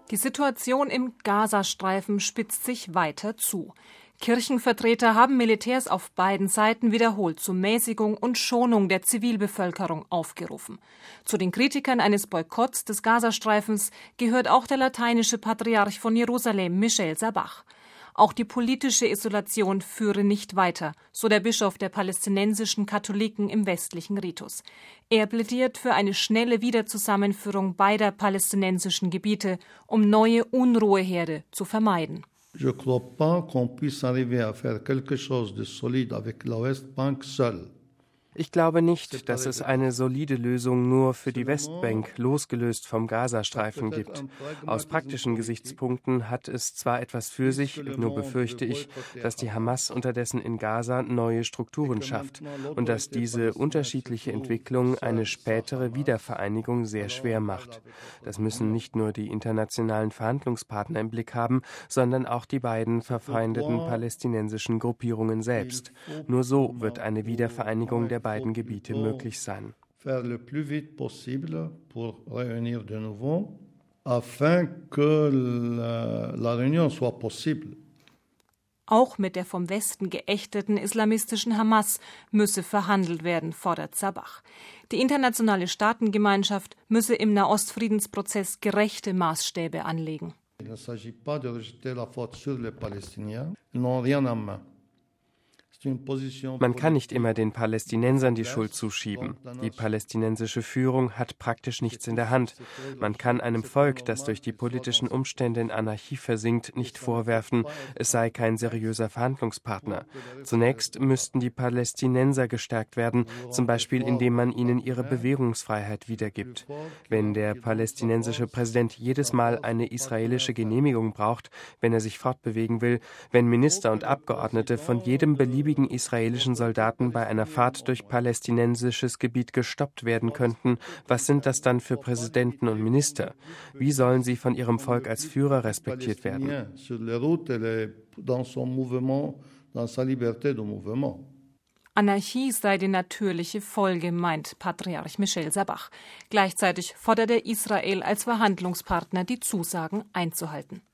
Die Situation im Gazastreifen spitzt sich weiter zu. Kirchenvertreter haben Militärs auf beiden Seiten wiederholt zu Mäßigung und Schonung der Zivilbevölkerung aufgerufen. Zu den Kritikern eines Boykotts des Gazastreifens gehört auch der lateinische Patriarch von Jerusalem, Michel Sabach. Auch die politische Isolation führe nicht weiter, so der Bischof der palästinensischen Katholiken im westlichen Ritus. Er plädiert für eine schnelle Wiederzusammenführung beider palästinensischen Gebiete, um neue Unruheherde zu vermeiden. Je ne crois pas qu'on puisse arriver à faire quelque chose de solide avec la Westbank seul. Ich glaube nicht, dass es eine solide Lösung nur für die Westbank, losgelöst vom Gazastreifen, gibt. Aus praktischen Gesichtspunkten hat es zwar etwas für sich, nur befürchte ich, dass die Hamas unterdessen in Gaza neue Strukturen schafft und dass diese unterschiedliche Entwicklung eine spätere Wiedervereinigung sehr schwer macht. Das müssen nicht nur die internationalen Verhandlungspartner im Blick haben, sondern auch die beiden verfeindeten palästinensischen Gruppierungen selbst. Nur so wird eine Wiedervereinigung der beiden Gebiete möglich sein. Auch mit der vom Westen geächteten islamistischen Hamas müsse verhandelt werden, fordert Sabach. Die internationale Staatengemeinschaft müsse im Nahostfriedensprozess gerechte Maßstäbe anlegen. Il ne s'agit pas de rejeter la faute sur les Palestiniens. Ils n'ont rien en main. Man kann nicht immer den Palästinensern die Schuld zuschieben. Die palästinensische Führung hat praktisch nichts in der Hand. Man kann einem Volk, das durch die politischen Umstände in Anarchie versinkt, nicht vorwerfen, es sei kein seriöser Verhandlungspartner. Zunächst müssten die Palästinenser gestärkt werden, zum Beispiel indem man ihnen ihre Bewegungsfreiheit wiedergibt. Wenn der palästinensische Präsident jedes Mal eine israelische Genehmigung braucht, wenn er sich fortbewegen will, wenn Minister und Abgeordnete von jedem beliebigen israelischen Soldaten bei einer Fahrt durch palästinensisches Gebiet gestoppt werden könnten, was sind das dann für Präsidenten und Minister? Wie sollen sie von ihrem Volk als Führer respektiert werden? Anarchie sei die natürliche Folge, meint Patriarch Michel Sabach. Gleichzeitig fordert er Israel als Verhandlungspartner, die Zusagen einzuhalten.